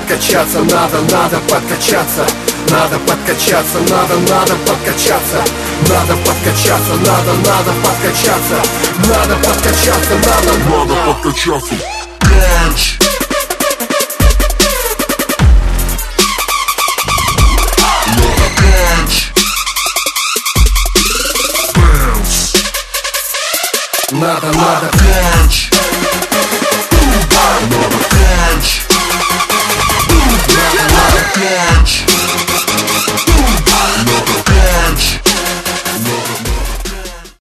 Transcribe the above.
подкачаться, надо подкачаться. Надо подкачаться, надо подкачаться. Надо подкачаться, надо подкачаться. Надо подкачаться, надо подкачаться. 5